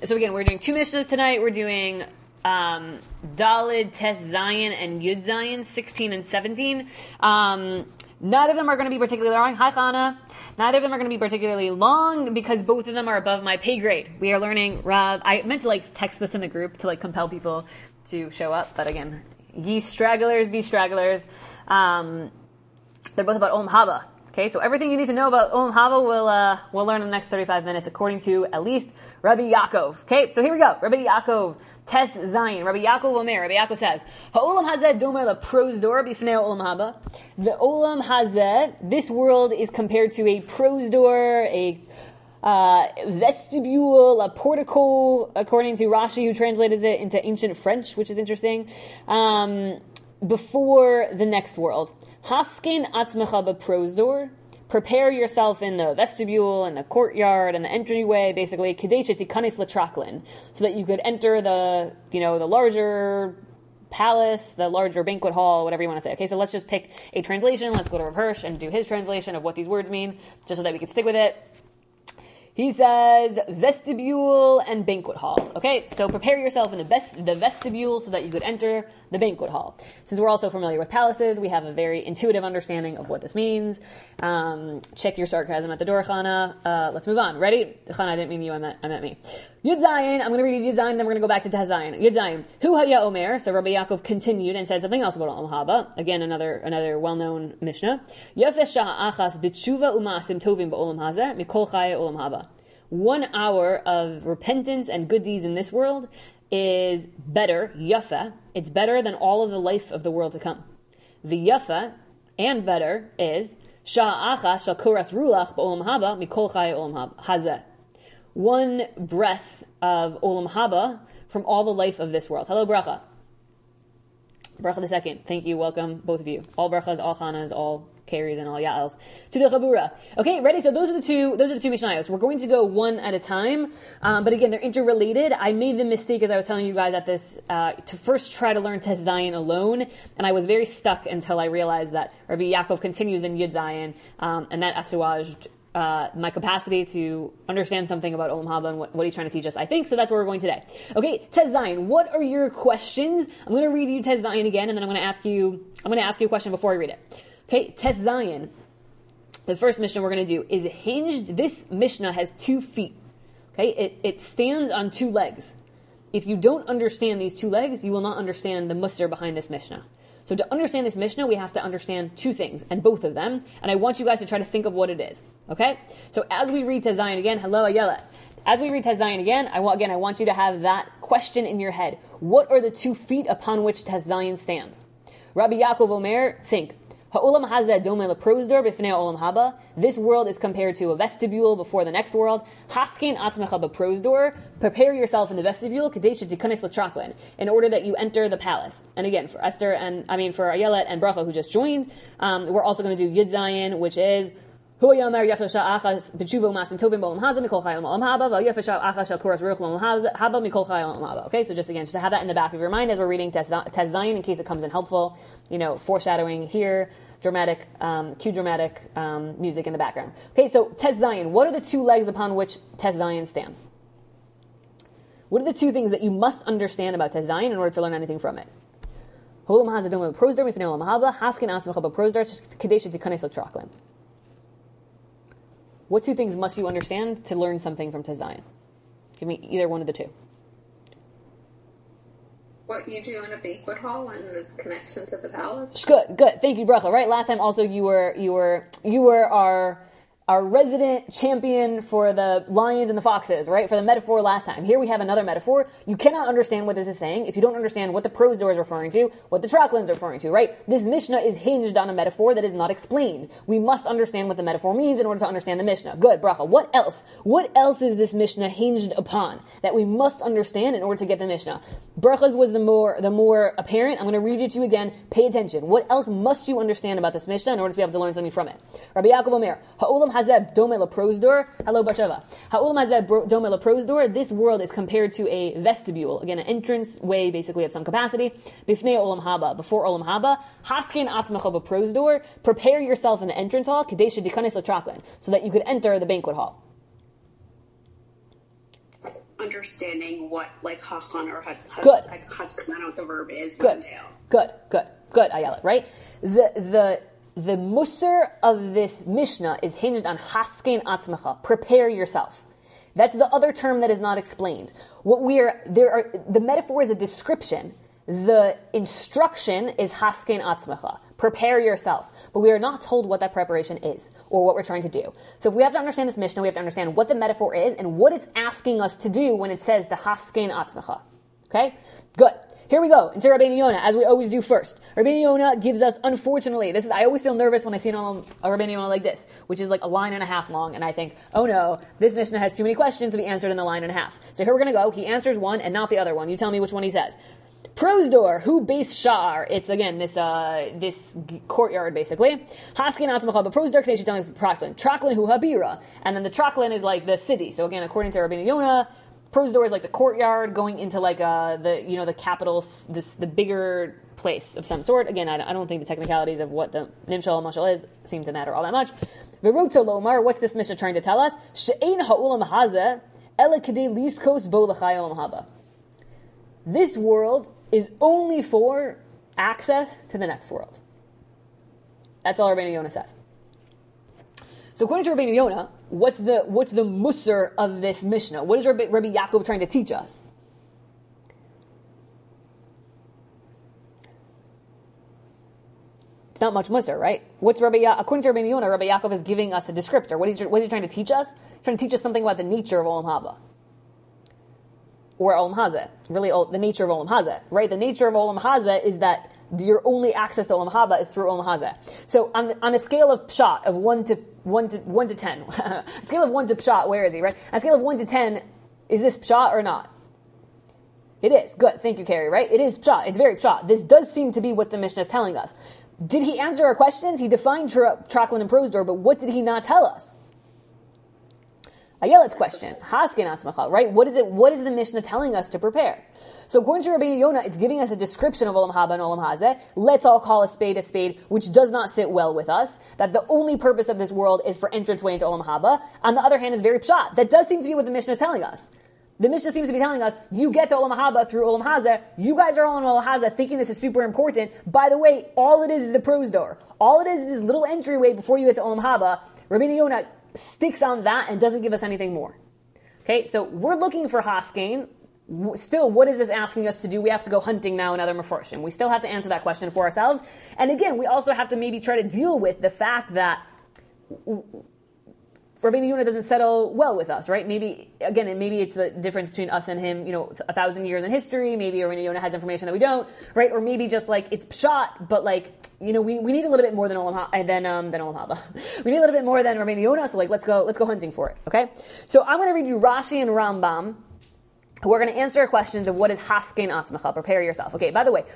So again, we're doing two Mishnahs tonight. We're doing Dalid, Tes Zayin, and Yud Zayin, 16 and 17. Neither of them are going to be particularly long. Hi, Chana. Neither of them are going to be particularly long because both of them are above my pay grade. We are learning Rav. I meant to text this in the group to compel people to show up, but again, ye stragglers be stragglers. They're both about Olam Haba. Okay, so everything you need to know about Olam Haba we'll learn in the next 35 minutes, according to at least Rabbi Yaakov. Okay, so here we go. Rabbi Yaakov, Tes Zayin. Rabbi Yaakov Omer. Rabbi Yaakov says, Ha'olam hazeh domer leprosdor b'fnei Olam Haba. The Olam hazeh, this world is compared to a prosdor, a vestibule, a portico, according to Rashi, who translated it into ancient French, which is interesting, before the next world. Haskin atzmecha beprosdor. Prepare yourself in the vestibule and the courtyard and the entryway, basically, kadesh tikanis latraklin, so that you could enter the larger palace, the larger banquet hall, whatever you want to say. Okay, so let's just pick a translation. Let's go to Rav Hirsch and do his translation of what these words mean, just so that we can stick with it. He says vestibule and banquet hall. Okay, so prepare yourself in the vestibule so that you could enter the banquet hall. Since we're also familiar with palaces, we have a very intuitive understanding of what this means. Check your sarcasm at the door, Chana. Let's move on. Ready? Chana, I didn't mean you, I meant me. Yud Zayin, I'm going to read Yud Zayin, then we're going to go back to Tes Zayin. Yud Zayin. Hu haya omer, so Rabbi Yaakov continued and said something else about Olam Haba. Again, another well-known Mishnah. Yafeh shah achas b'tshuva u'ma'asim tovim ba'olam hazeh, mikol chaya olam haba. 1 hour of repentance and good deeds in this world is better, yafa, it's better than all of the life of the world to come. The yafa, and better, is shah achas shal kuras ruach ba'olam haba, mikol chaya olam hazeh. 1 breath of Olam Haba from all the life of this world. Hello, Bracha. Bracha the second. Thank you. Welcome, both of you. All Brachas, all Chanas, all Karis, and all Ya'els. To the Chabura. Okay, ready? So those are the two Mishnayos. We're going to go one at a time. But again, they're interrelated. I made the mistake, as I was telling you guys at this, to first try to learn Tes Zayin alone. And I was very stuck until I realized that Rabbi Yaakov continues in Yud Zayin. And that assuaged my capacity to understand something about Olam Haba and what he's trying to teach us, I think. So that's where we're going today. Okay, Tes Zayin, what are your questions? I'm going to read you Tes Zayin again, and then I'm going to ask you a question before I read it. Okay, Tes Zayin. The first Mishnah we're going to do is hinged. This Mishnah has 2 feet. Okay, it stands on 2 legs. If you don't understand these 2 legs, you will not understand the musar behind this Mishnah. So to understand this Mishnah, we have to understand 2 things, and both of them, and I want you guys to try to think of what it is, okay? So as we read Tes Zayin again, hello Ayelet. As we read Tes Zayin again, I want you to have that question in your head. What are the 2 feet upon which Tes Zayin stands? Rabbi Yaakov Omer, think. Ha'olam hazeh domeh leprosdor b'fnei olam haba. This world is compared to a vestibule before the next world. Haskin atzmecha beprosdor. Prepare yourself in the vestibule kadesh tikanis latraklin, in order that you enter the palace. And again, for Ayelet and Bracha who just joined, we're also going to do Yud Zayin, which is okay, so just to have that in the back of your mind as we're reading Tes Zayin, in case it comes in helpful, foreshadowing here, dramatic, cue dramatic music in the background. Okay, so Tes Zayin, what are the 2 legs upon which Tes Zayin stands? What are the 2 things that you must understand about Tes Zayin in order to learn anything from it? What 2 things must you understand to learn something from Tes Zayin? Give me either one of the 2. What you do in a banquet hall and its connection to the palace. Good. Thank you, Bracha. Right, last time also you were our resident champion for the lions and the foxes, right? For the metaphor last time. Here we have another metaphor. You cannot understand what this is saying if you don't understand what the prosdor is referring to, what the traklin is referring to, right? This Mishnah is hinged on a metaphor that is not explained. We must understand what the metaphor means in order to understand the Mishnah. Good, Bracha. What else? What else is this Mishnah hinged upon that we must understand in order to get the Mishnah? Bracha's was the more apparent. I'm going to read it to you again. Pay attention. What else must you understand about this Mishnah in order to be able to learn something from it? Rabbi Yaakov Omer, Ha'olam hazeh domeh leprosdor. Hello, Bachava. Ha'olam hazeh domeh leprosdor. This world is compared to a vestibule, again, an entrance way, basically, of some capacity. Bifnei olam haba, before olam haba. Haskin atzmecha beprosdor. Prepare yourself in the entrance hall, kadesh dikanis latraklin, so that you could enter the banquet hall. understanding what like hachan or Good. I don't know what the verb is. Good, Ayala, right? The musar of this Mishnah is hinged on haskein atzmecha, prepare yourself. That's the other term that is not explained. The metaphor is a description. The instruction is haskein atzmecha, prepare yourself. But we are not told what that preparation is or what we're trying to do. So if we have to understand this Mishnah, we have to understand what the metaphor is and what it's asking us to do when it says the haskein atzmecha. Okay? Good. Here we go, into Rabbeinu Yonah, as we always do first. Rabbeinu Yonah gives us, unfortunately, I always feel nervous when I see a Rabbeinu Yonah like this, which is like a line and a half long, and I think, oh no, this Mishnah has too many questions to be answered in the line and a half. So here we're going to go. He answers one and not the other one. You tell me which one he says. Prosdor, who base sha'ar? It's again this courtyard basically. Haskin atzmacha, but prosdor kadesh telling us traklin. Traklin hu habira, and then the traklin is like the city. So again, according to Rabbeinu Yonah, prosdor is like the courtyard going into like the capital, the bigger place of some sort. Again, I don't think the technicalities of what the nimshal mashal is seem to matter all that much. V'rotzo lomar, what's this Mishnah trying to tell us? She'ein ha'ulam hazeh ela kedei liskos bo l'chai olam haba. This world is only for access to the next world. That's all Rabbeinu Yonah says. So according to Rabbeinu Yonah, what's the musar of this Mishnah? What is Rabbi Yaakov trying to teach us? It's not much musar, right? According to Rabbeinu Yonah, Rabbi Yaakov is giving us a descriptor. What is he trying to teach us? He's trying to teach us something about the nature of Olam Haba. Or Olam Hazeh, really the nature of Olam Hazeh, right? The nature of Olam Hazeh is that your only access to Olam Haba is through Olam Hazeh. So on a scale of pshat of 1 to 10, a scale of 1 to pshat, where is he, right? On a scale of 1 to 10, is this pshat or not? It is. Good. Thank you, Carrie, right? It is pshat. It's very pshat. This does seem to be what the Mishnah is telling us. Did he answer our questions? He defined traklin and prosdor, but what did he not tell us? Ayelet's question, haskein atzmacha, right? What is the Mishnah telling us to prepare? So according to Rabbeinu Yonah, it's giving us a description of Olam Haba and Olam Hazeh. Let's all call a spade, which does not sit well with us. That the only purpose of this world is for entranceway into Olam Haba. On the other hand, is very pshat. That does seem to be what the Mishnah is telling us. The Mishnah seems to be telling us, you get to Olam Haba through Olam Hazeh. You guys are all in Olam Hazeh thinking this is super important. By the way, all it is a prosdor. All it is this little entryway before you get to Olam Haba. Rabbeinu Yonah sticks on that and doesn't give us anything more. Okay, so we're looking for haskein. Still, what is this asking us to do? We have to go hunting now in other meforshim. We still have to answer that question for ourselves. And again, we also have to maybe try to deal with the fact that Rabbeinu Yonah doesn't settle well with us, right? Maybe it's the difference between us and him, 1,000 years in history. Maybe Rabbeinu Yonah has information that we don't, right? Or maybe just like it's pshat, but like, we need a little bit more than Olam Haba. We need a little bit more than Rabbeinu Yonah, so like let's go hunting for it, okay? So I'm going to read you Rashi and Rambam, who are going to answer questions of what is haskein atzmacha, prepare yourself. Okay, by the way,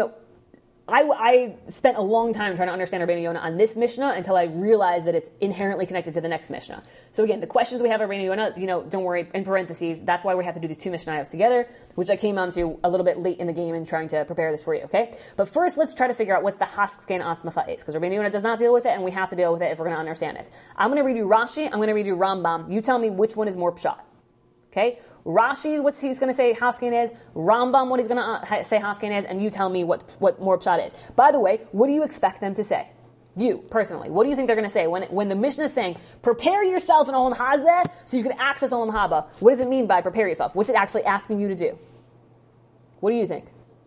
I spent a long time trying to understand Rabbeinu Yonah on this Mishnah until I realized that it's inherently connected to the next Mishnah. So again, the questions we have at Rabbeinu Yonah, don't worry, in parentheses, that's why we have to do these two Mishnayos together, which I came onto a little bit late in the game in trying to prepare this for you, okay? But first, let's try to figure out what the haskein atzmacha is, because Rabbeinu Yonah does not deal with it, and we have to deal with it if we're going to understand it. I'm going to read you Rashi, I'm going to read you Rambam. You tell me which one is more pshat, okay? Rashi, what he's going to say haskein is, Rambam, what he's going to say haskein is, and you tell me what more pshat is. By the way, what do you expect them to say? You, personally, what do you think they're going to say? When the Mishnah is saying, prepare yourself in Olam Hazeh so you can access Olam Haba, what does it mean by prepare yourself? What's it actually asking you to do? What do you think?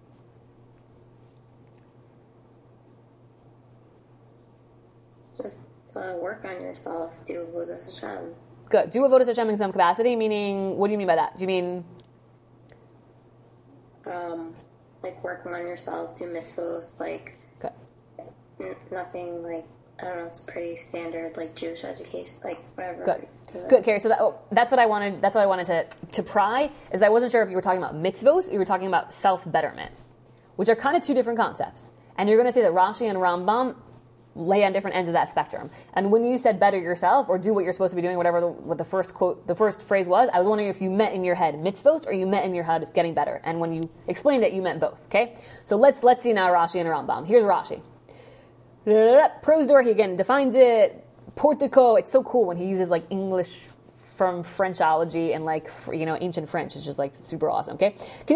Just work on yourself, do Avodas Hashem. Good. Do Avodas Hashem in some capacity, meaning, what do you mean by that? Do you mean? Like working on yourself, do mitzvos, like, nothing like, I don't know, it's pretty standard, like Jewish education, like whatever. Good, Carrie. So that's what I wanted to pry, is I wasn't sure if you were talking about mitzvos or you were talking about self-betterment, which are kind of two different concepts. And you're going to say that Rashi and Rambam lay on different ends of that spectrum. And when you said better yourself or do what you're supposed to be doing, what the first phrase was, I was wondering if you meant in your head mitzvos or you meant in your head getting better. And when you explained it, you meant both. Okay? So let's see now Rashi and Rambam. Here's Rashi. Prosdor, he again defines it. Portico. It's so cool when he uses like English from Frenchology and like, ancient French. It's just like super awesome, okay?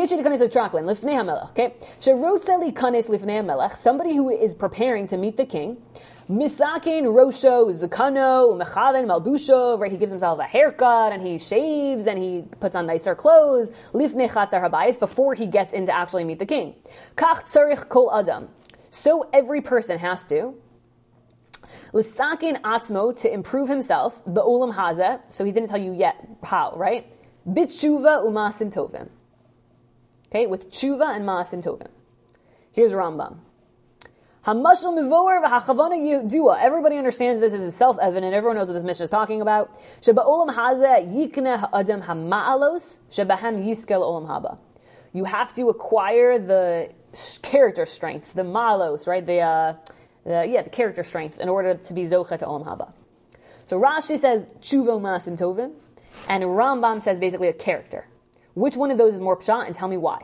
Okay? Somebody who is preparing to meet the king. Misakin rosho zukano mechaven malbusho. Right, he gives himself a haircut and he shaves and he puts on nicer clothes. Lifnei chatzar habayis, before he gets in to actually meet the king. Kach tzarich kol adam. So every person has to. Lisakin atzmo, to improve himself. Be'olam hazeh. So he didn't tell you yet how, right? Bitshuva umasim tovim. Okay, with tshuva and maasim tovim. Here's Rambam. Hamashal mivoer v'hachavana yudua. Everybody understands this. This is self-evident. Everyone knows what this mission is talking about. Sheba'olam hazeh yikneh ha'adam ha'ma'alos shebahem yiskel olam haba. You have to acquire the character strengths, the ma'alos, right? The character strengths in order to be zocha to olam haba. So Rashi says tshuva u'masim tovim, and Rambam says basically a character. Which one of those is more pshat, and tell me why?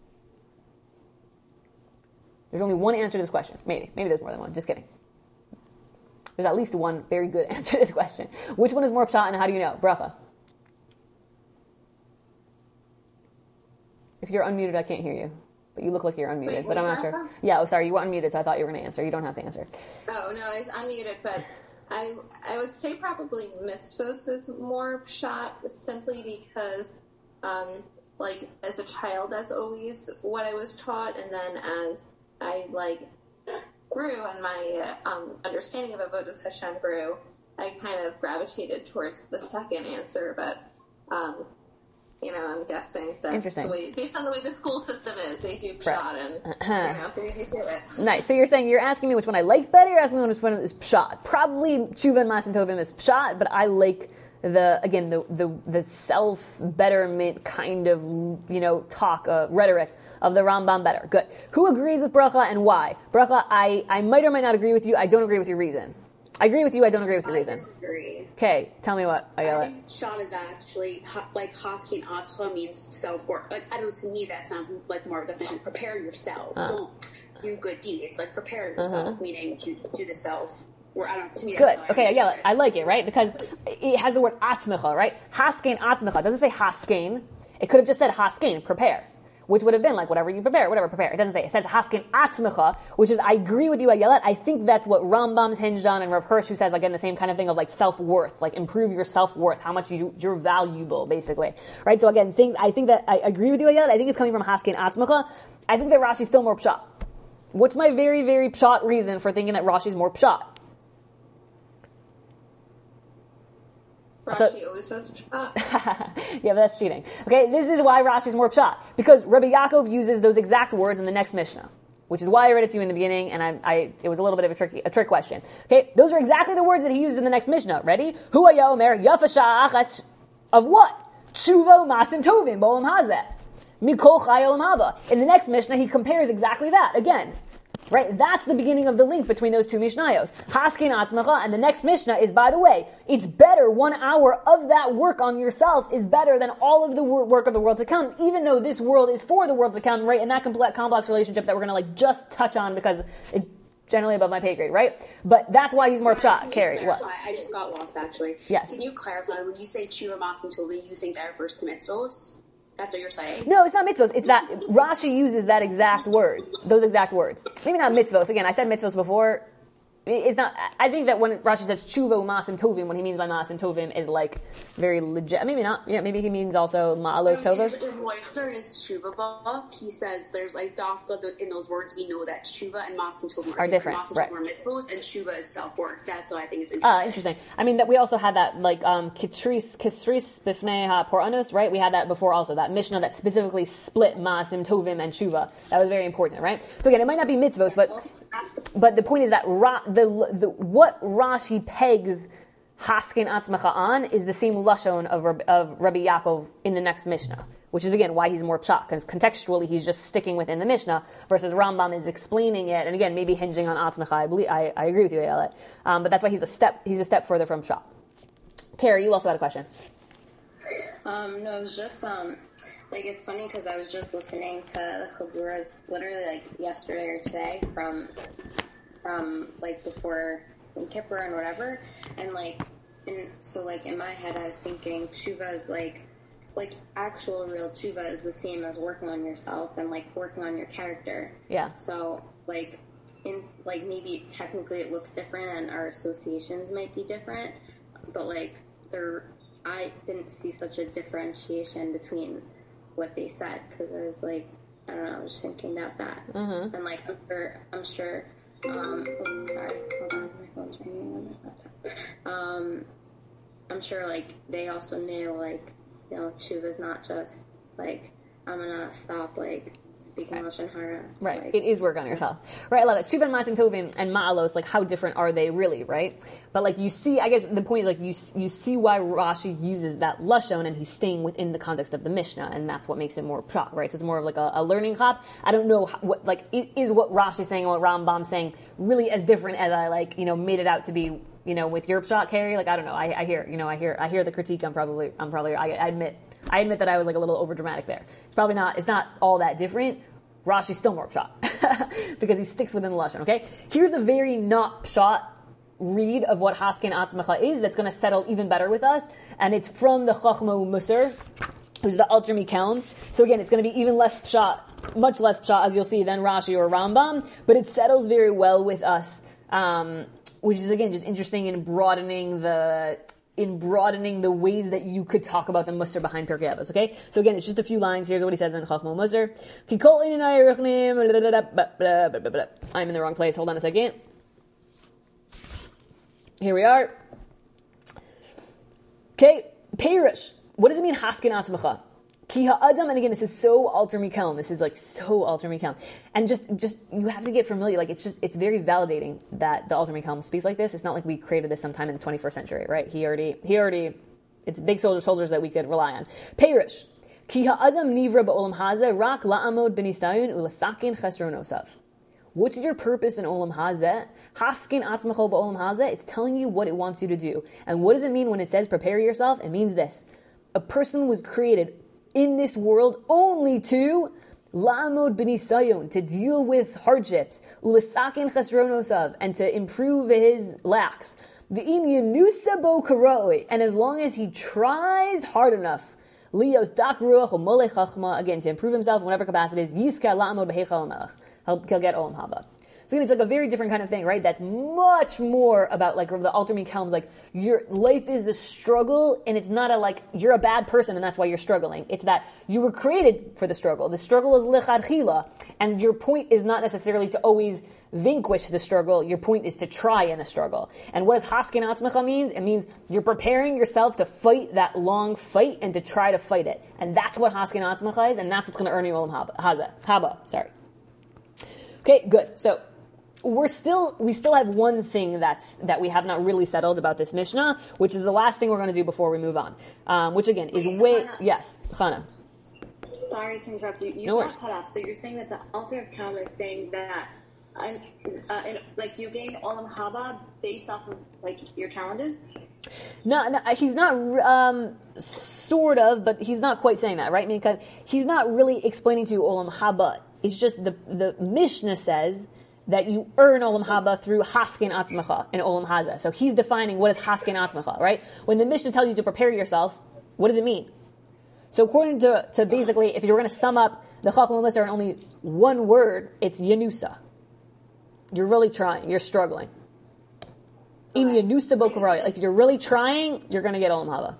There's only one answer to this question. Maybe there's more than one. Just kidding. There's at least one very good answer to this question. Which one is more pshat, and how do you know? Bracha. If you're unmuted, I can't hear you. But you look like you're unmuted, but I'm not sure. Yeah, sorry, you were unmuted, so I thought you were going to answer. You don't have to answer. Oh, no, I was unmuted, but I would say probably mitzvos is more pshat, simply because, as a child, that's always what I was taught, and then as I grew and my understanding of Avodas Hashem grew, I kind of gravitated towards the second answer, but I'm guessing that based on the way the school system is, they do pshat and they do it. Nice. So you're asking me which one I like better, you're asking me which one is pshat. Probably tshuva and maasim tovim is pshat, but I like the self-betterment kind of, talk, rhetoric of the Rambam better. Good. Who agrees with bracha and why? Bracha, I might or might not agree with you. I don't agree with your reason. I agree with you. I don't agree with your reason. I disagree. Okay, tell me what. I think pshat is actually, haskin atzcha means self-work. I don't know, to me that sounds like more of a definition. Prepare yourself. Don't do good deeds. Prepare yourself, meaning do the self. Or I don't. To me, good. Okay, yeah, I like it, right? Because it has the word atzmecha, right? Haskein atzmecha. It doesn't say haskein. It could have just said haskein, prepare, which would have been like whatever you prepare, whatever prepare. It doesn't say. It says haskein atzmecha, which is, I agree with you, Ayelet. I think that's what Rambam's hinged on, and Rav Hirsch, who says again the same kind of thing of self-worth, improve your self-worth, how much you're valuable, basically, right? So again, I think that I agree with you, Ayelet. I think it's coming from haskein atzmecha. I think that Rashi's still more pshat. What's my very, very pshat reason for thinking that Rashi's more pshat? Rashi always says pshat. Yeah, but that's cheating. Okay, this is why Rashi's more pshat. Because Rabbi Yaakov uses those exact words in the next Mishnah, which is why I read it to you in the beginning, and it was a little bit of a trick question. Okay, those are exactly the words that he uses in the next Mishnah. Ready? Hu hayomer yafa sha'achas of what? Tshuva masim tovim b'olam hazeh mikol chay olam haba. In the next Mishnah, he compares exactly that again. Right? That's the beginning of the link between those two Mishnayos. Haskein atzmecha, and the next Mishnah is, by the way, it's better 1 hour of that work on yourself is better than all of the work of the world to come, even though this world is for the world to come, right? In that complex relationship that we're going to just touch on because it's generally above my pay grade, right? But that's why he's more pshat. Carrie, what? I just got lost, actually. Yes. Can you clarify, when you say tshuva masim tovim, you think that refers to mitzvos? That's what you're saying? No, it's not mitzvos. It's that Rashi uses that exact word, those exact words. Maybe not mitzvos. Again, I said mitzvos before. It's not. I think that when Rashi says tshuva u'masim tovim, what he means by maasim tovim is very legit. Maybe not. Yeah, maybe he means also ma'alos tovos. If Leuchter is tshuva book, he says there's dafka in those words. We know that tshuva and maasim tovim are different. Maasim tovim are mitzvos, and tshuva is self work. That's why I think it's interesting. Interesting. I mean, that we also had that kitris bifnei ha'poranos, right? We had that before also. That Mishnah that specifically split maasim tovim and tshuva. That was very important, right? So again, it might not be mitzvos, but the point is that what Rashi pegs haskein atzmecha on is the same lashon of Rabbi Yaakov in the next Mishnah, which is again why he's more pshat, because contextually he's just sticking within the Mishnah versus Rambam is explaining it, and again maybe hinging on atzmecha. I agree with you, Ayelet, but that's why he's a step further from pshat. Carrie, you also had a question. No, it was just it's funny because I was just listening to the Chaburas literally yesterday or today from before Yom Kippur and whatever, and and so like in my head, I was thinking tshuva is like actual real tshuva is the same as working on yourself and like working on your character. Yeah. So like in like maybe technically it looks different and our associations might be different, but like I didn't see such a differentiation between what they said because I was like, I don't know, I was just thinking about that. Mm-hmm. And like I'm sure sorry, hold on, my phone's ringing on my laptop. I'm sure like they also knew like, you know, tshuva's not just like I'm gonna stop like speaking Lashon Hara. Right. Like, It is work on yourself. Right. I love it. Tshuva and Maasim Tovim and Ma'alos, like how different are they really, right? But like you see, I guess the point is like you see why Rashi uses that Lashon and he's staying within the context of the Mishnah, and that's what makes it more pshat, right? So it's more of like a learning chap. I don't know what like is what Rashi's saying and what Rambam's saying really as different as I like, you know, made it out to be, you know, with your pshat, Carrie. Like I don't know. I hear the critique. I admit that I was like a little over dramatic there. It's not all that different. Rashi's still more pshat because he sticks within the lashon. Okay, here's a very not pshat read of what Haskin Atzmecha is that's going to settle even better with us, and it's from the Chachma Musar, who's the Alter Mikelm. So again, it's going to be even less pshat, much less pshat as you'll see than Rashi or Rambam, but it settles very well with us, which is again just interesting in broadening the ways that you could talk about the Musar behind Pirkei Avos, okay? So again, it's just a few lines. Here's what he says in Chachma Musar. I'm in the wrong place. Hold on a second. Here we are. Okay, Perush. What does it mean, Haskin Atzmecha? Ki ha'adam, and again, this is so Alter Mikelm. This is like so Alter Mikelm. And just you have to get familiar. Like it's very validating that the Alter Mikelm speaks like this. It's not like we created this sometime in the 21st century, right? He already, it's big shoulders that we could rely on. Perush. Ki ha'adam nivra ba'olam hazeh rak la'amod b'nisayon u'lasakin chesronosav. What's your purpose in Olam Hazeh? Haskin atzmecho ba'olam hazeh. It's telling you what it wants you to do. And what does it mean when it says prepare yourself? It means this. A person was created in this world only to la'amod b'nisayon, to deal with hardships, u'lesakin chesronosav, and to improve his lacks. V'im yenusa bo karoi, and as long as he tries hard enough, lios dak ruach u'molei chachma, again, to improve himself in whatever capacity is, yiska la'amod b'heichal melech. He'll get Olam Haba. So it's like a very different kind of thing, right? That's much more about like the Alter Mikelm's like your life is a struggle, and it's not a like you're a bad person and that's why you're struggling. It's that you were created for the struggle. The struggle is lechatchila, and your point is not necessarily to always vanquish the struggle. Your point is to try in the struggle. And what does Haskin Atzmecha means? It means you're preparing yourself to fight that long fight and to try to fight it. And that's what Haskin Atzmecha is, and that's what's going to earn you Olam Haba. Sorry. Okay, good. So we still have one thing that we have not really settled about this Mishnah, which is the last thing we're going to do before we move on. Which again is yes, Chana. Sorry to interrupt you. You got cut off. So you're saying that the Alter Mikelm is saying that, like you gain Olam Haba based off of like your challenges. No, he's not. Sort of, but he's not quite saying that, right? Because he's not really explaining to you Olam Haba. It's just the Mishnah says that you earn Olam Haba through Haskin Atzmecha in Olam Hazeh. So he's defining what is Haskin Atzmecha, right? When the Mishnah tells you to prepare yourself, what does it mean? So according to basically, if you're going to sum up the Chachma Musar in only one word, it's Yenusa. You're really trying. You're struggling. Im Yenusa bo karoi. Like if you're really trying, you're going to get Olam Haba.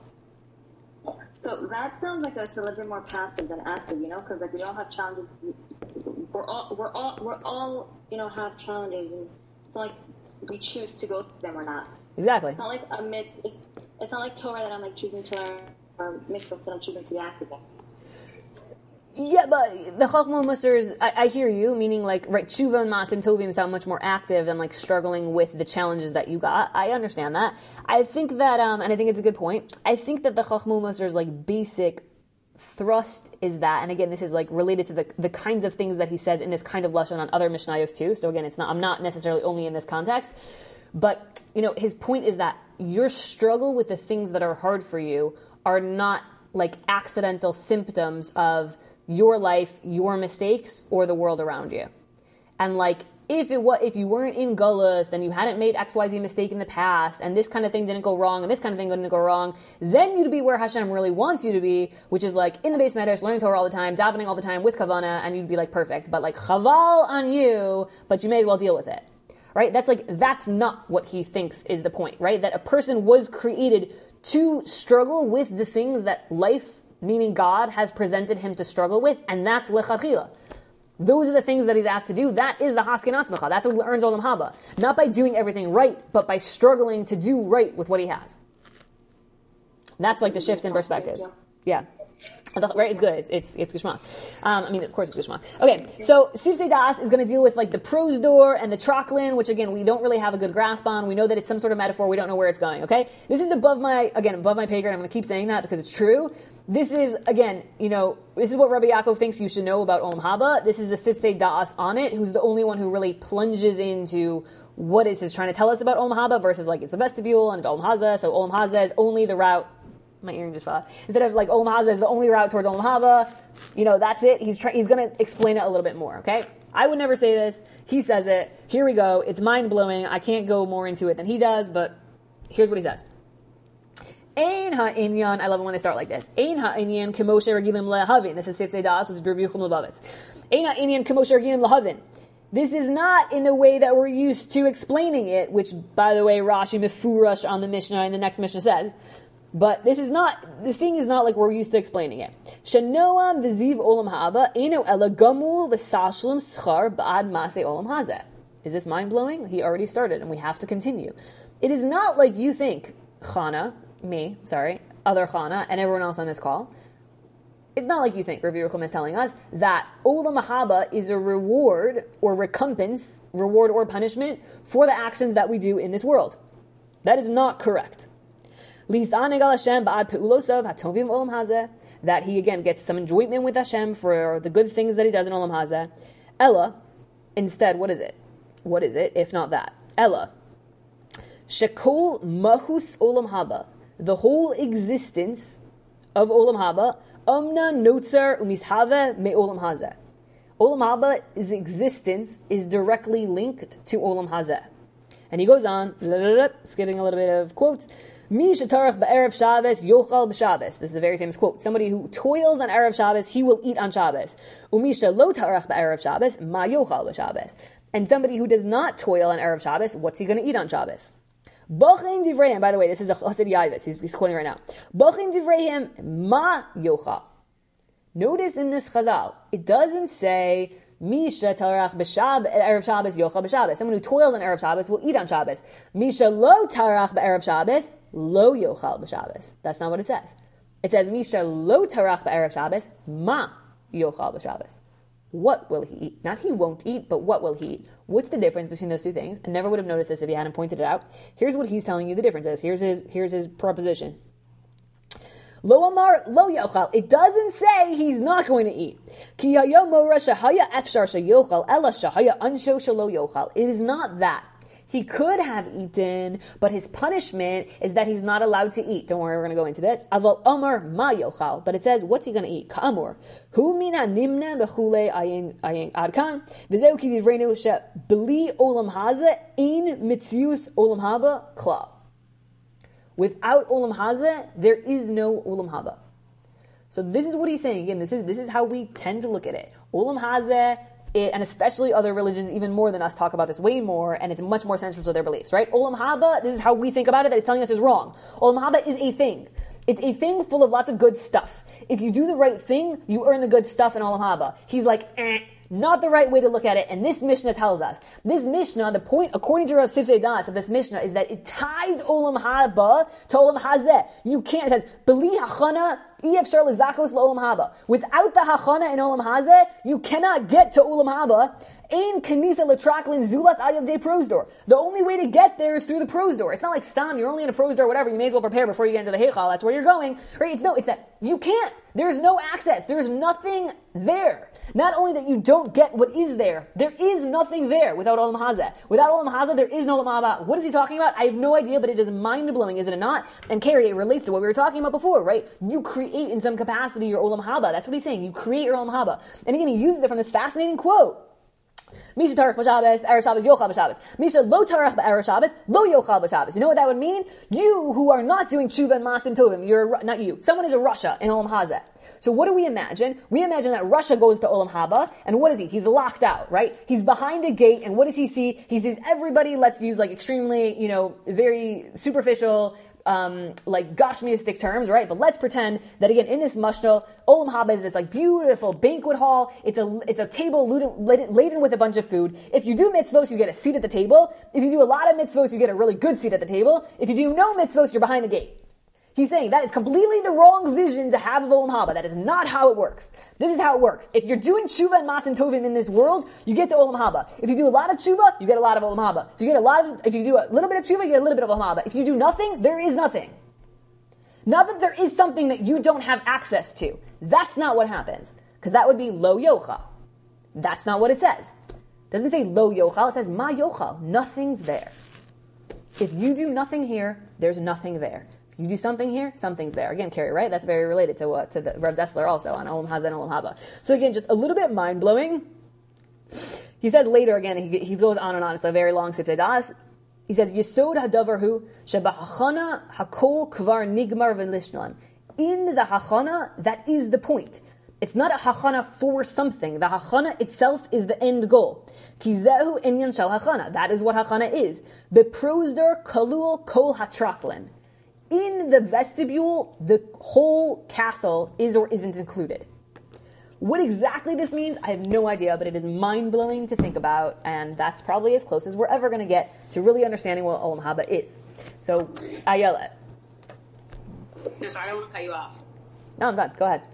So that sounds like it's a little bit more passive than active, you know, because like we all have challenges. We're all have challenges, and it's not like we choose to go through them or not. Exactly. It's not like a mitzvah. It's not like Torah that I'm like choosing to learn, or mitzvah that I'm choosing to be active in. Yeah, but the Chachma Musar is, I hear you, meaning like, right, Tshuva and Maasim Tovim sound much more active than like struggling with the challenges that you got. I understand that. I think that, and I think it's a good point, I think that the Chachma Musar's like basic thrust is that, and again, this is like related to the kinds of things that he says in this kind of Lashon on other Mishnayos too, so again, I'm not necessarily only in this context, but, his point is that your struggle with the things that are hard for you are not like accidental symptoms of your life, your mistakes, or the world around you. And like, if you weren't in Gullus and you hadn't made XYZ mistake in the past and this kind of thing didn't go wrong and this kind of thing didn't go wrong, then you'd be where Hashem really wants you to be, which is like in the Beis Medrash, learning Torah all the time, davening all the time with Kavana, and you'd be like perfect. But like chaval on you, but you may as well deal with it. Right? That's not what he thinks is the point, right? That a person was created to struggle with the things that life, meaning God, has presented him to struggle with, and that's lechatchila. Those are the things that he's asked to do. That is the haskin atzmecha. That's what earns olam haba. Not by doing everything right, but by struggling to do right with what he has. That's like the shift in perspective. Yeah. Right? It's good. It's Gishma. Of course it's Gishma. Okay, so Sifsei Das is going to deal with like the prose door and the traklin, which again, we don't really have a good grasp on. We know that it's some sort of metaphor. We don't know where it's going, okay? This is above my pay grade. I'm going to keep saying that because it's true. This is, again, this is what Rabbi Yaakov thinks you should know about Olam Haba. This is the Sifsei Das on it, who's the only one who really plunges into what is trying to tell us about Olam Haba versus like it's the vestibule and it's Olam Haza. So Olam Haza is only the route. My earring just fell. Instead of like Olam Haza is the only route towards Olam Haba, that's it. He's going to explain it a little bit more, okay? I would never say this. He says it. Here we go. It's mind-blowing. I can't go more into it than he does, but here's what he says. Ein ha'inyan, I love it when they start like this. Ein ha'inyan k'moshe regilim lehavin. This is Sifsei Das, which is Rabbi Yochanan Lubavitz. Ein ha'inyan k'moshe regilim lehavin. This is not in the way that we're used to explaining it, which, by the way, Rashi mefurash on the Mishnah in the next Mishnah says. But the thing is not like we're used to explaining it. Shenoam v'ziv olam haba eno ela gamul v'sashlim schar ba'ad masei olam hazeh. Is this mind-blowing? He already started, and we have to continue. It is not like you think, other Chana, and everyone else on this call. It's not like you think, Rabbi Yerucham is telling us, that Olam Haba is a reward or recompense, reward or punishment, for the actions that we do in this world. That is not correct. That he again gets some enjoyment with Hashem for the good things that he does in Olam Hazeh. Ella, instead, what is it? What is it, if not that? Ella. Shekol mahus Olam Haba. The whole existence of Olam Haba, Amna Notzar Umishave Me Olam Hazeh. Olam Haba's existence is directly linked to Olam Hazeh. And he goes on, skipping a little bit of quotes. Mi shetarach ba'erev Shabbos yochal b'Shabbos. This is a very famous quote. Somebody who toils on Erev Shabbos, he will eat on Shabbos. Umi shelo tarach ba'erev Shabbos, ma yochal b'Shabbos. And somebody who does not toil on Erev Shabbos, what's he going to eat on Shabbos? Bachin divrehim. By the way, this is a Chassid Yavitz. He's quoting right now. Bachin divrehim ma yochal. Notice in this Chazal, it doesn't say Misha tarach b'Erev Shabbos yochal b'Shabbos. Someone who toils on Erev Shabbos will eat on Shabbos. Misha lo tarach b'Erev Shabbos lo yochal b'Shabbos. That's not what it says. It says Misha lo tarach b'Erev Shabbos ma yochal b'Shabbos. What will he eat? Not he won't eat, but what will he eat? What's the difference between those two things? I never would have noticed this if he hadn't pointed it out. Here's what he's telling you the difference is. Here's his proposition. Lo amar lo yochal. It doesn't say he's not going to eat. Ki hayomora shahaya efshar shayochal ela shahaya ansho shalo yochal. It is not that. He could have eaten, but his punishment is that he's not allowed to eat. Don't worry, we're going to go into this. Aval amar ma yochal. But it says, what's he going to eat? Ka'amor. Hu mina nimna bechule ayin adkan. V'zeu ki divrenu she b'li olam hazeh in mitzius olam haba klal. Without Olam Hazeh, there is no Olam Haba. So this is what he's saying. Again, this is how we tend to look at it. Olam Hazeh, and especially other religions, even more than us, talk about this way more, and it's much more central to their beliefs, right? Olam Haba, this is how we think about it, that he's telling us is wrong. Olam Haba is a thing. It's a thing full of lots of good stuff. If you do the right thing, you earn the good stuff in Olam Haba. He's like, not the right way to look at it, and this Mishnah tells us. This Mishnah, the point, according to Rav Sifsei Das of this Mishnah, is that it ties Olam Haba to Olam Hazeh. You can't, it says, B'li hachana, efshar lezakos l'Olam Haba. Without the hachana in Olam Hazeh, you cannot get to Olam Haba. Ein kanisa letraklin zulas ayav de pros door. The only way to get there is through the pros door. It's not like stam, you're only in a pros door, whatever, you may as well prepare before you get into the heichal, that's where you're going. Right? It's that you can't. There's no access. There's nothing there. Not only that you don't get what is there is nothing there without Olam Hazeh. Without Olam Hazeh, there is no Olam Haba. What is he talking about? I have no idea, but it is mind-blowing, is it not? And Carrie, it relates to what we were talking about before, right? You create in some capacity your Olam Haba. That's what he's saying. You create your Olam Haba. And again, he uses it from this fascinating quote. Misha tarach b'Shabbos, Erev Shabbos, yochal b'Shabbos. Misha lo tarach b'Erev Shabbos, lo yochal b'Shabbos. You know what that would mean? You who are not doing tshuva and masim tovim, not you. Someone is a Russia in Olam Hazeh. So what do we imagine? We imagine that Russia goes to Olam Haba, and what is he? He's locked out, right? He's behind a gate, and what does he see? He sees everybody, let's use like extremely, very superficial, like gashmiistic terms, right? But let's pretend that again, in this mashal, Olam Haba is this like beautiful banquet hall. It's a table laden with a bunch of food. If you do mitzvos, you get a seat at the table. If you do a lot of mitzvos, you get a really good seat at the table. If you do no mitzvos, you're behind the gate. He's saying that is completely the wrong vision to have of Olam Haba. That is not how it works. This is how it works. If you're doing tshuva and masim tovim in this world, you get to Olam Haba. If you do a lot of tshuva, you get a lot of Olam Haba. If you do a little bit of tshuva, you get a little bit of Olam Haba. If you do nothing, there is nothing. Not that there is something that you don't have access to. That's not what happens. Because that would be lo yochal. That's not what it says. It doesn't say lo yochal, it says ma yochal. Nothing's there. If you do nothing here, there's nothing there. You do something here, something's there. Again, Carrie, right? That's very related to the Rav Dessler also on Olam Hazeh and Olam Haba. So again, just a little bit mind-blowing. He says later, again, he goes on and on. It's a very long Siftei Das. He says, Yesod hadavar hu shebahachana hakol kvar nigmar v'lishlan. In the hachana, that is the point. It's not a hachana for something. The hachana itself is the end goal. Kizehu inyan shel hachana. That is what hachana is. Beprosder kalul kol hatraklin. In the vestibule, the whole castle is or isn't included. What exactly this means, I have no idea, but it is mind-blowing to think about, and that's probably as close as we're ever going to get to really understanding what Olam Haba is. So, Ayelet. No, sorry, I don't want to cut you off. No, I'm done. Go ahead.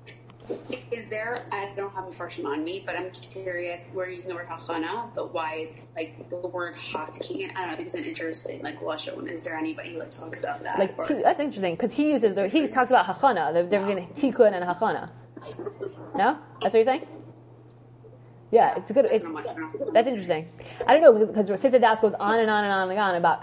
Is there, I don't have a version on me, but I'm curious, we're using the word hachana, but why it's like the word hatkin? I don't know, I think it's an interesting like lashon. Is there anybody who like talks about that? Like that's interesting, because he talks about hachana, the difference between tikkun and hachana. No? That's what you're saying? Yeah, it's good. That's interesting. I don't know, because Siftei Das goes on and on and on and on about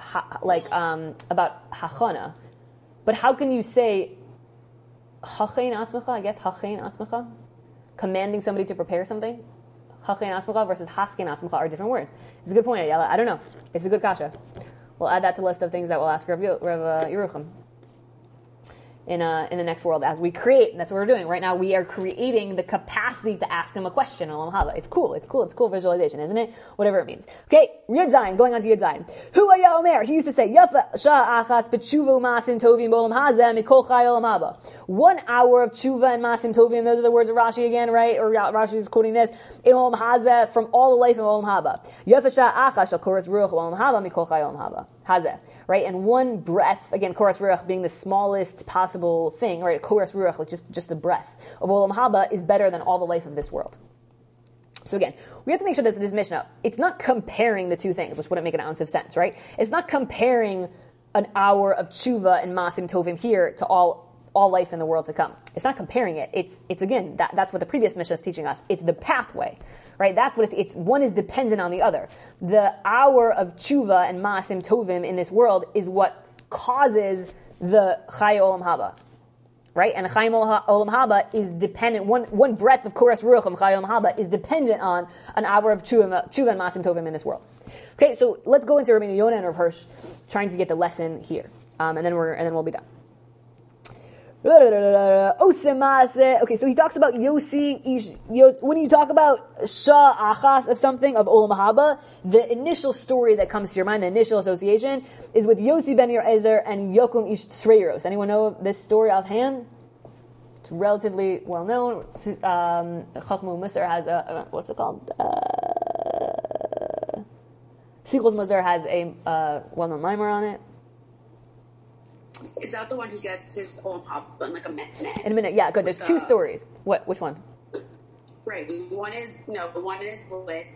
about hachana. But how can you say Hachein atzmecha, I guess, Hachein atzmecha, commanding somebody to prepare something? Hachein atzmecha versus Haskein atzmecha are different words. It's a good point, Ayala. I don't know. It's a good kasha. We'll add that to the list of things that we'll ask Rav Yerucham in the next world as we create, and that's what we're doing. Right now we are creating the capacity to ask him a question on Olam Haba. It's cool visualization, isn't it? Whatever it means. Okay, Yud Zayin, going on to Yud Zayin. Hu haya omer, he used to say, Yafa shah achas b'tshuva masim tovim b'olam hazeh mikol chay olam haba. 1 hour of tshuva and masim tovim, those are the words of Rashi again, right? Or Rashi is quoting this, in Olam Hazeh, from all the life of Olam Haba. Yafa shah achas shal koras ruach olam haba mikol chay olam haba. Hazeh, right? And one breath, again, koras ruach being the smallest possible thing, right? Koras ruach, like just a breath of Olam Haba, is better than all the life of this world. So again, we have to make sure that this Mishnah, it's not comparing the two things, which wouldn't make an ounce of sense, right? It's not comparing an hour of tshuva and masim tovim here to all life in the world to come. It's not comparing it. It's again, that's what the previous Mishnah is teaching us. It's the pathway, right? That's what it's one is dependent on the other. The hour of tshuva and masim tovim in this world is what causes the Chai Olam Haba, right? And Chai Olam Haba is dependent, one breath of Koras Ruach of Chai Olam Haba is dependent on an hour of tshuva and masim tovim in this world. Okay, so let's go into Rabbeinu Yonah and Rav Hirsch, trying to get the lesson here, and then we'll be done. Okay, so he talks about when you talk about Shah Achas of something, of Olam Haba, the initial story that comes to your mind, the initial association, is with Yossi ben Yerezer and Yokum ish Tzreiros. Anyone know this story offhand? It's relatively well known. Chachmu Musar has a, what's it called? Sichos Musar has a well-known mimer on it. Is that the one who gets his Olam Haba in like a minute? In a minute, yeah, good. There's two stories. Which one? Right. One is with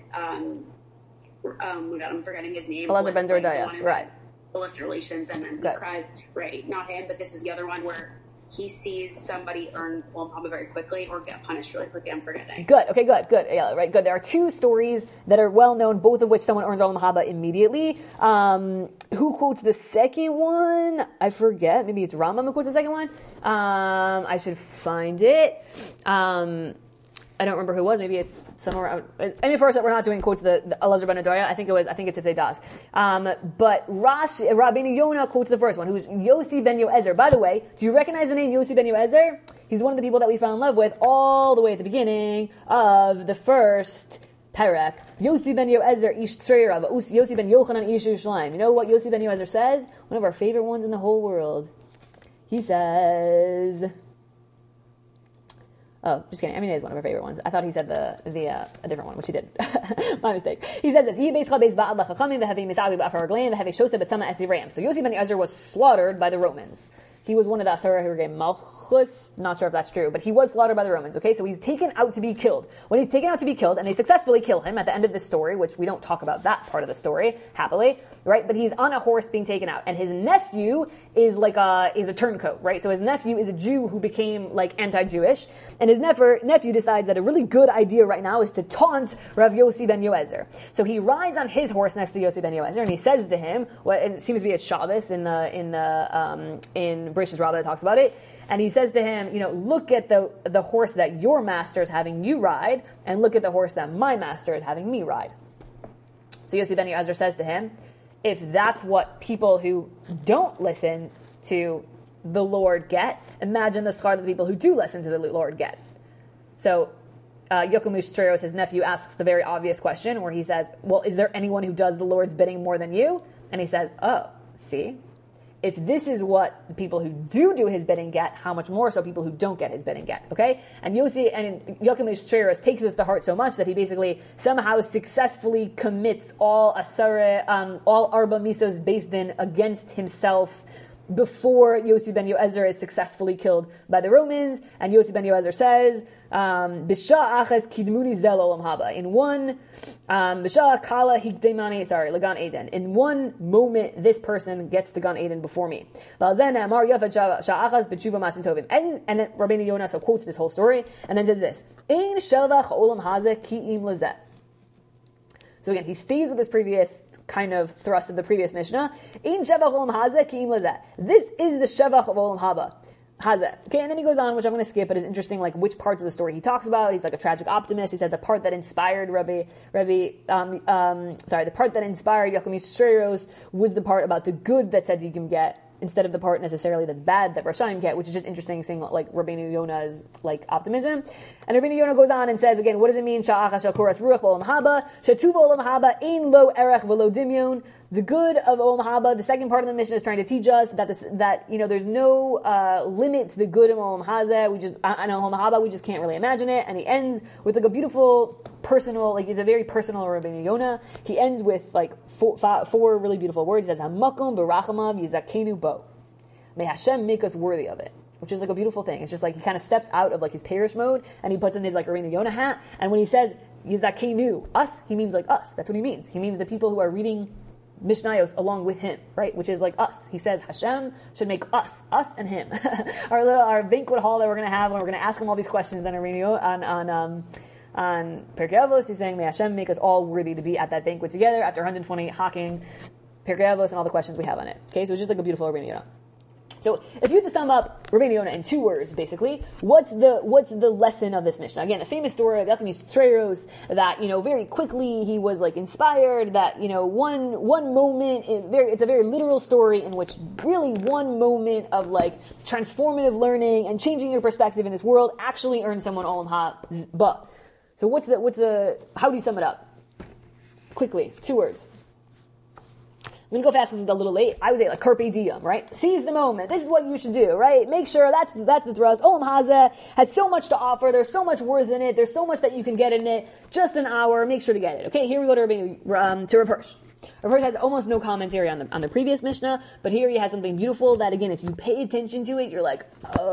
I'm forgetting his name. Elazar ben Dordaya, right? Illicit relations, and then he cries. Right, not him, but this is the other one where he sees somebody earn Olam Haba very quickly or get punished really quickly. I'm forgetting. Good. Okay, good. Yeah, right. Good. There are two stories that are well known, both of which someone earns Olam Haba immediately. Who quotes the second one? I forget. Maybe it's Rambam who quotes the second one. I should find it. I don't remember who it was. Maybe it's somewhere out. I mean, first, we're not doing quotes the Elazar ben Adoya. I think it's Tzei Das. But Rabbeinu Yonah quotes the first one, who's Yossi ben Yoezer. By the way, do you recognize the name Yossi ben Yoezer? He's one of the people that we fell in love with all the way at the beginning of the first Perek. Yossi ben Yoezer ish Tzreira, Yossi ben Yochanan ish Yerushalayim. You know what Yossi ben Yoezer says? One of our favorite ones in the whole world. He says... Oh, just kidding. I mean, it is one of our favorite ones. I thought he said a different one, which he did. My mistake. He says this. So Yossi ben Yoezer was slaughtered by the Romans. He was one of the Asara who gave Malchus. Not sure if that's true, but he was slaughtered by the Romans. Okay, so he's taken out to be killed. When he's taken out to be killed, and they successfully kill him at the end of this story, which we don't talk about that part of the story happily, right? But he's on a horse being taken out, and his nephew is a turncoat, right? So his nephew is a Jew who became like anti-Jewish, and his nephew decides that a really good idea right now is to taunt Rav Yossi ben Yoezer. So he rides on his horse next to Yossi ben Yoezer, and he says to him, it seems to be a Shabbos in Bereshit Rabbah that talks about it, and he says to him, look at the horse that your master is having you ride, and look at the horse that my master is having me ride. So Yossi ben Yoezer says to him, if that's what people who don't listen to the Lord get, imagine the schar that the people who do listen to the Lord get. So Yokemush Tzreros, his nephew, asks the very obvious question where he says, well, is there anyone who does the Lord's bidding more than you? And he says, oh, see? If this is what the people who do his bidding get, how much more so people who don't get his bidding get, okay? And Yokemush Tzreros takes this to heart so much that he basically somehow successfully commits all Arba Misos Beis Din against himself before Yossi ben Yoezer is successfully killed by the Romans. And Yossi ben Yoezer says, Bisha achas kidmuni zel olam haba. In one, Bisha kala hikdemani, Lagan Eden. In one moment, this person gets to Gan Eden before me. And then Rabbeinu Yonah so quotes this whole story, and then says this, Ein shelvach olam haza ki'im lazeh. So again, he stays with this previous kind of thrust of the previous Mishnah. Ein shevach olam haza ki'im lazeh. This is the shevach of olam haba. Hazeh. Okay, and then he goes on, which I'm going to skip, but it's interesting, like which parts of the story he talks about. He's like a tragic optimist. He said the part that inspired the part that inspired Yokemush Tzreros was the part about the good that tzaddikim get, instead of the part necessarily the bad that Rashaim get, which is just interesting seeing like Rabbeinu Yonah's like optimism. And Rabbeinu Yonah goes on and says again, what does it mean? Sha'acha shakuras ruach b'olam haba, shatuv olam haba ein lo erech v'lo dimyon. The good of Olam Haba, the second part of the mission is trying to teach us that there's no limit to the good of Olam Hazeh. Olam Haba, we just can't really imagine it. And he ends with like a beautiful personal, like it's a very personal Rabbeinu Yonah. He ends with like four really beautiful words. He says, Hamakom b'rachamav yizakenu bo. May Hashem make us worthy of it. Which is like a beautiful thing. It's just like he kind of steps out of like his parish mode and he puts in his like Rabbeinu Yonah hat. And when he says Yizakenu, us, he means like us. That's what he means. He means the people who are reading Mishnayos along with him, right? Which is like us. He says Hashem should make us and him. our banquet hall that we're going to have, when we're going to ask him all these questions on Pirkei Avos. He's saying, may Hashem make us all worthy to be at that banquet together after 120 hawking Pirkei Avos and all the questions we have on it. Okay, so it's just like a beautiful Rabbeinu Yonah. So if you had to sum up Rabbeinu Yonah in 2 words, basically, what's the lesson of this Mishnah? Again, the famous story of Yokemush Tzreros, that, very quickly he was like inspired, that, one moment, it's a very literal story in which really one moment of like transformative learning and changing your perspective in this world actually earns someone Olam Haba. So how do you sum it up? Quickly, 2 words. I'm going to go fast because it's a little late. I would say like carpe diem, right? Seize the moment. This is what you should do, right? Make sure that's the thrust. Olam Hazeh has so much to offer. There's so much worth in it. There's so much that you can get in it. Just an hour. Make sure to get it. Okay, here we go to Rav Hirsch. Rav Hirsch has almost no commentary on the previous Mishnah, but here he has something beautiful that, again, if you pay attention to it, you're like,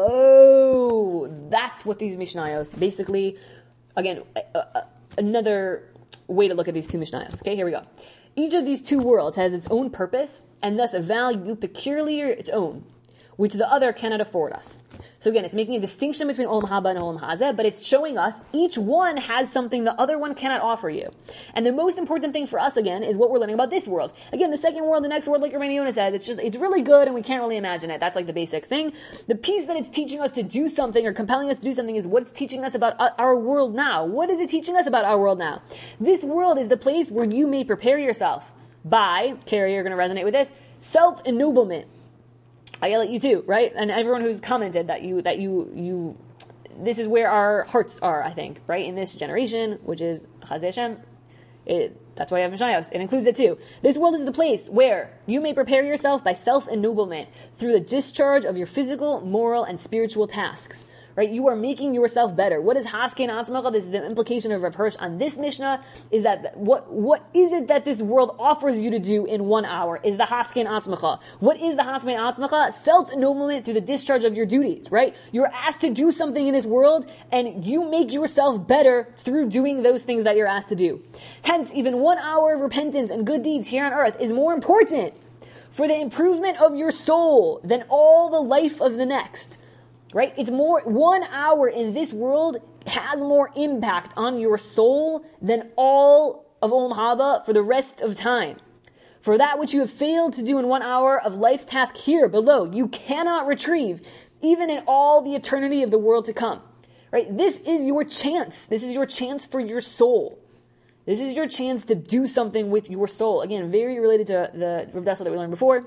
oh, that's what these Mishnayos basically, again, another way to look at these 2 Mishnayos. Okay, here we go. Each of these 2 worlds has its own purpose and thus a value peculiar its own. which the other cannot afford us. So again, it's making a distinction between Olam Haba and Olam Hazeh, but it's showing us each one has something the other one cannot offer you. And the most important thing for us, again, is what we're learning about this world. Again, the second world, the next world, like Rabbeinu Yonah says, it's really good and we can't really imagine it. That's like the basic thing. The piece that it's teaching us to do something or compelling us to do something is what it's teaching us about our world now. What is it teaching us about our world now? This world is the place where you may prepare yourself by, Carrie, you're going to resonate with this, self-ennoblement. I yell at you too, right? And everyone who's commented that you, this is where our hearts are, I think, right? In this generation, which is Chazei Hashem, that's why I have Mishnayos. It includes it too. This world is the place where you may prepare yourself by self-ennoblement through the discharge of your physical, moral, and spiritual tasks. Right? You are making yourself better. What is Haskein Atzmacha? This is the implication of Rav Hirsch on this Mishnah, is that what is it that this world offers you to do in 1 hour is the Haskein Atzmacha. What is the Haskein Atzmacha? Self-ennoblement through the discharge of your duties, right? You're asked to do something in this world, and you make yourself better through doing those things that you're asked to do. Hence, even 1 hour of repentance and good deeds here on earth is more important for the improvement of your soul than all the life of the next. Right? It's more, 1 hour in this world has more impact on your soul than all of Olam Haba for the rest of time. For that which you have failed to do in 1 hour of life's task here below, you cannot retrieve, even in all the eternity of the world to come. Right? This is your chance. This is your chance for your soul. This is your chance to do something with your soul. Again, very related to the Rav Dessel that we learned before.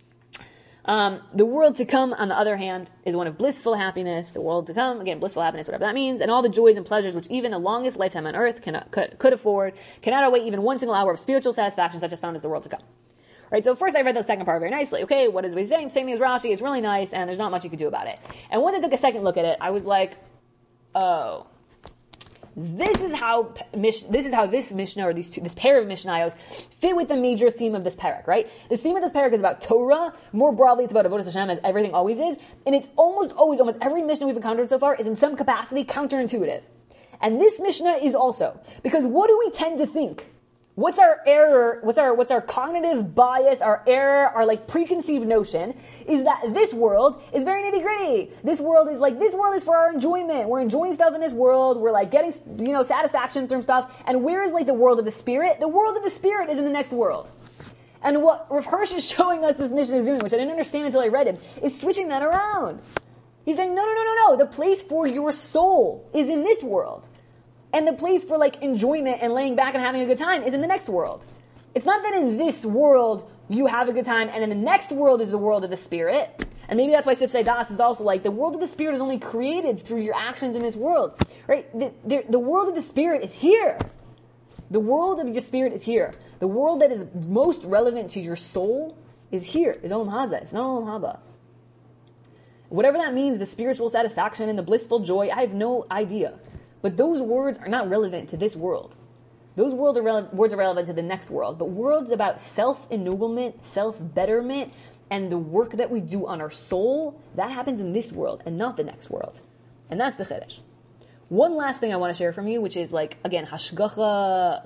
The world to come, on the other hand, is one of blissful happiness. The world to come, again, blissful happiness, whatever that means, and all the joys and pleasures which even the longest lifetime on earth could afford, cannot outweigh even 1 single hour of spiritual satisfaction such as found as the world to come. Right, so first I read the second part very nicely. Okay, what is he saying? Same thing as Rashi. It's really nice, and there's not much you could do about it. And once I took a second look at it, I was like, oh, this is how this Mishnah, or this pair of Mishnayos fit with the major theme of this parak, right? This theme of this parak is about Torah. More broadly, it's about Avodas Hashem, as everything always is. And it's almost every Mishnah we've encountered so far is in some capacity counterintuitive. And this Mishnah is also. Because what do we tend to think? What's our error? What's our cognitive bias? Our error, our like preconceived notion is that this world is very nitty gritty. This world is for our enjoyment. We're enjoying stuff in this world. We're like getting, satisfaction from stuff. And where is like the world of the spirit? The world of the spirit is in the next world. And what Rav Hirsch is showing us this mission is doing, which I didn't understand until I read it, is switching that around. He's saying, no. The place for your soul is in this world. And the place for like enjoyment and laying back and having a good time is in the next world. It's not that in this world you have a good time and in the next world is the world of the spirit. And maybe that's why Sipsei Das is also like the world of the spirit is only created through your actions in this world. Right? The world of the spirit is here. The world of your spirit is here. The world that is most relevant to your soul is here. Is Olam Hazeh. It's not Olam Haba. Whatever that means, the spiritual satisfaction and the blissful joy, I have no idea. But those words are not relevant to this world. Those words are relevant to the next world. But words about self-ennoblement, self-betterment, and the work that we do on our soul, that happens in this world and not the next world. And that's the Chiddush. One last thing I want to share from you, which is like, again, hashgacha,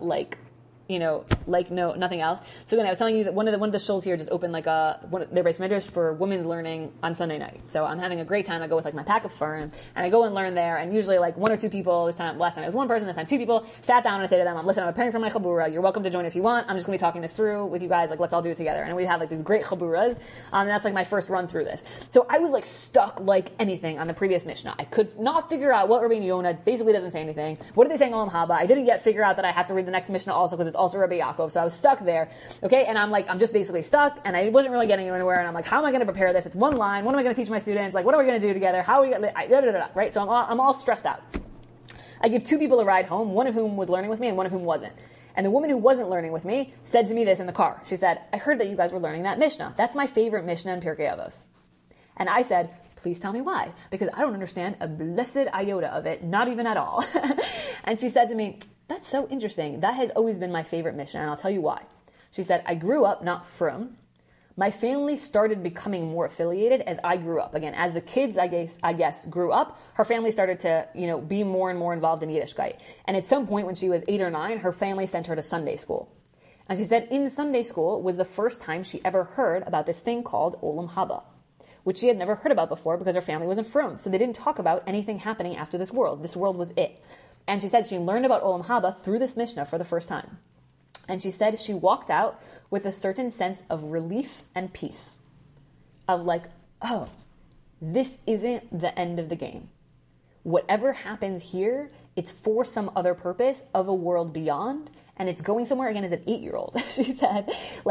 nothing else. So again, I was telling you that one of the shuls here just opened like their base medrash for women's learning on Sunday night. So I'm having a great time. I go with like my pack of Sfarim, and I go and learn there. And usually like 1 or 2 people. Last time it was 1 person. This time 2 people sat down and I say to them, "Listen, I'm preparing for my chabura. You're welcome to join if you want. I'm just going to be talking this through with you guys. Like let's all do it together." And we have like these great chaburas. And that's like my first run through this. So I was like stuck like anything on the previous Mishnah. I could not figure out what Rabbeinu Yonah basically doesn't say anything. What are they saying Olam Haba? I didn't yet figure out that I have to read the next Mishnah also because it's also Rabbi Yaakov. So I was stuck there, okay? And I'm just basically stuck, and I wasn't really getting anywhere, and I'm like, how am I going to prepare this? It's one line. What am I going to teach my students? Like, what are we going to do together? How are we going to, right? So I'm all stressed out. I give 2 people a ride home, one of whom was learning with me and one of whom wasn't. And the woman who wasn't learning with me said to me this in the car. She said, I heard that you guys were learning that Mishnah. That's my favorite Mishnah in Pirkei Avos. And I said, please tell me why, because I don't understand a blessed iota of it, not even at all. And she said to me, that's so interesting. That has always been my favorite Mishnah, and I'll tell you why. She said, I grew up not from. My family started becoming more affiliated as I grew up. Again, as the kids, I guess, grew up, her family started to, be more and more involved in Yiddishkeit. And at some point when she was 8 or 9, her family sent her to Sunday school. And she said in Sunday school was the first time she ever heard about this thing called Olam Haba, which she had never heard about before because her family wasn't frum. So they didn't talk about anything happening after this world. This world was it. And she said she learned about Olam Haba through this Mishnah for the first time. And she said she walked out with a certain sense of relief and peace. Of like, oh, this isn't the end of the game. Whatever happens here, it's for some other purpose of a world beyond, and it's going somewhere again as an 8-year-old. She said,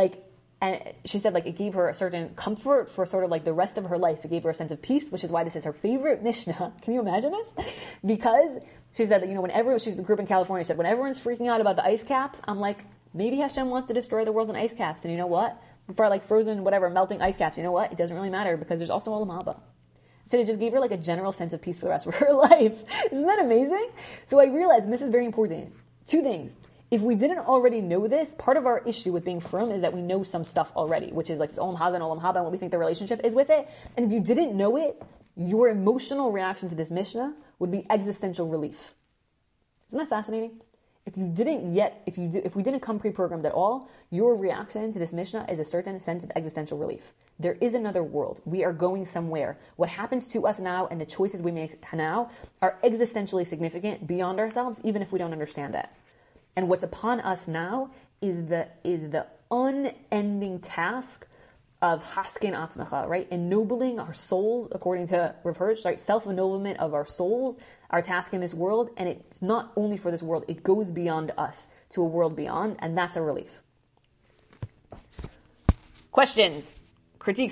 it gave her a certain comfort for sort of like the rest of her life. It gave her a sense of peace, which is why this is her favorite Mishnah. Can you imagine this? Because she said that, whenever she's a group in California, she said, when everyone's freaking out about the ice caps, I'm like, maybe Hashem wants to destroy the world in ice caps. And you know what? For like frozen, whatever, melting ice caps, you know what? It doesn't really matter because there's also Olam Haba. So it just gave her like a general sense of peace for the rest of her life. Isn't that amazing? So I realized, and this is very important, 2 things. If we didn't already know this, part of our issue with being frum is that we know some stuff already, which is like this Olam Haba and Olam Haba and what we think the relationship is with it. And if you didn't know it, your emotional reaction to this Mishnah would be existential relief. Isn't that fascinating? If we didn't come pre-programmed at all, your reaction to this Mishnah is a certain sense of existential relief. There is another world. We are going somewhere. What happens to us now and the choices we make now are existentially significant beyond ourselves, even if we don't understand it. And what's upon us now is the unending task of haskin atzmecha, right? Ennobling our souls, according to Rav Hirsch, right? Self-ennoblement of our souls, our task in this world. And it's not only for this world, it goes beyond us to a world beyond, and that's a relief. Questions? Critiques?